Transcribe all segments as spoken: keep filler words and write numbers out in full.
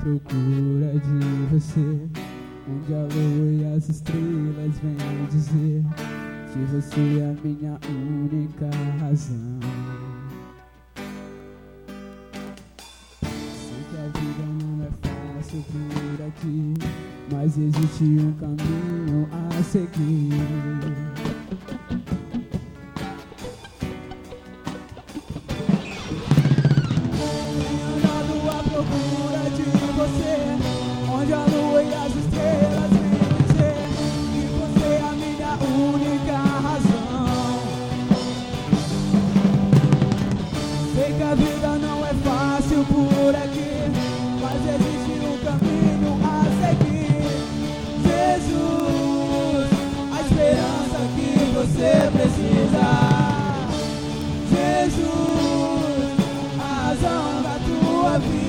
procura de você, onde a lua e as estrelas vêm dizer que você é a minha única razão. Sei que a vida não é fácil por aqui, mas existe um caminho a seguir. Onde a lua e as estrelas vêm dizer que você é a minha única razão. Sei que a vida não é fácil por aqui, mas existe um caminho a seguir. Jesus, a esperança que você precisa. Jesus, a razão da tua vida.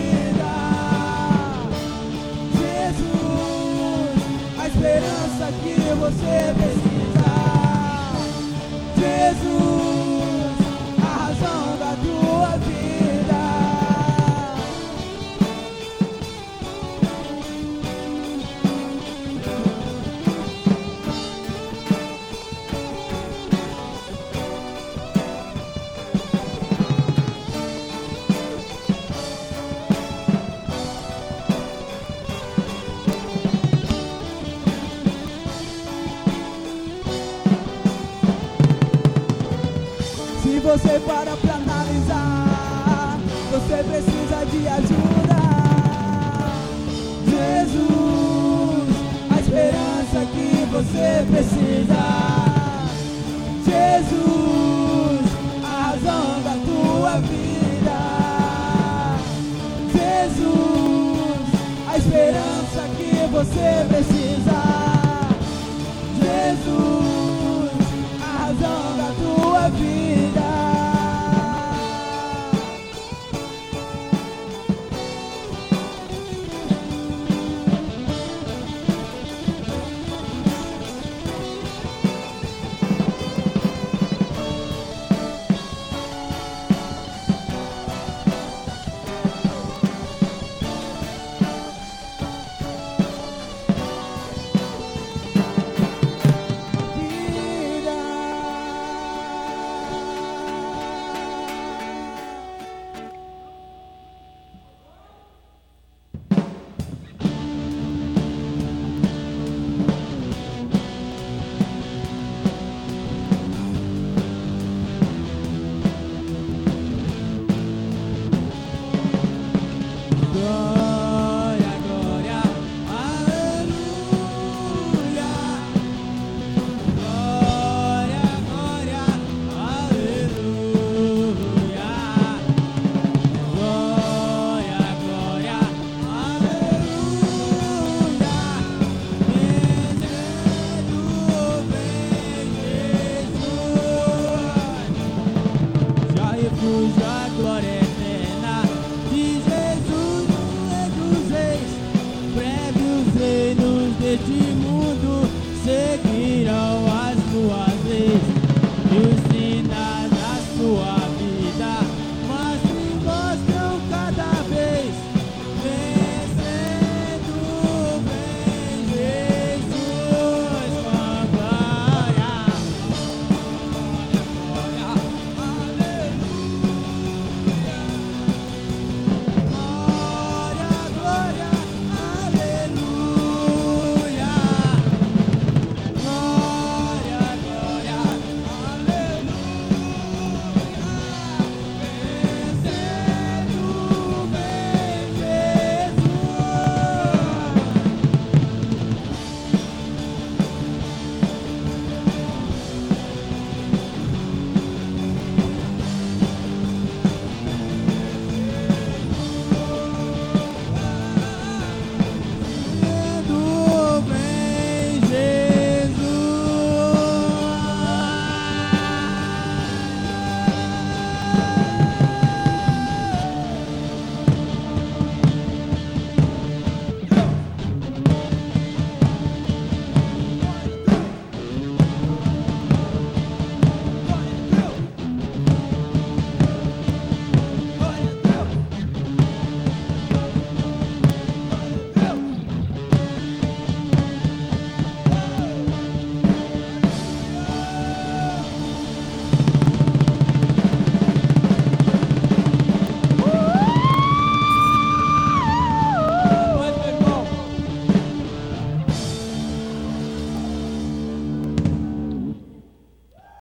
Esperança que você precisa. Jesus, a razão da tua vida. Se você para pra analisar, você precisa de ajuda. Jesus, a esperança que você precisa. Jesus, a razão da tua vida. Jesus, a esperança que você precisa. Jesus, a razão da tua vida. Glória